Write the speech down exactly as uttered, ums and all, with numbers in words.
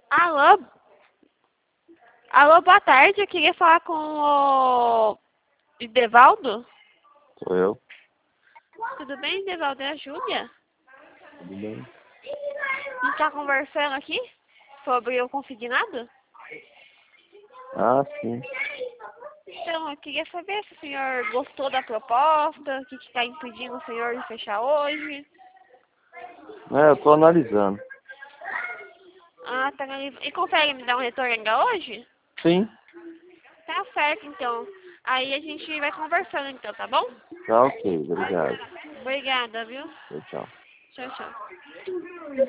Alô? Alô, boa tarde. Eu queria falar com o Devaldo. Sou eu. Tudo bem, Devaldo? É a Júlia? Tudo bem? A gente tá conversando aqui sobre o consignado. Ah, sim. Então, eu queria saber se o senhor gostou da proposta, o que está impedindo o senhor de fechar hoje. É, eu tô analisando. Ah, tá. E consegue me dar um retorno ainda hoje? Sim. Tá certo, então. Aí a gente vai conversando, então, tá bom? Tá ok, obrigado. Obrigada, viu? Tchau, tchau. Tchau, tchau.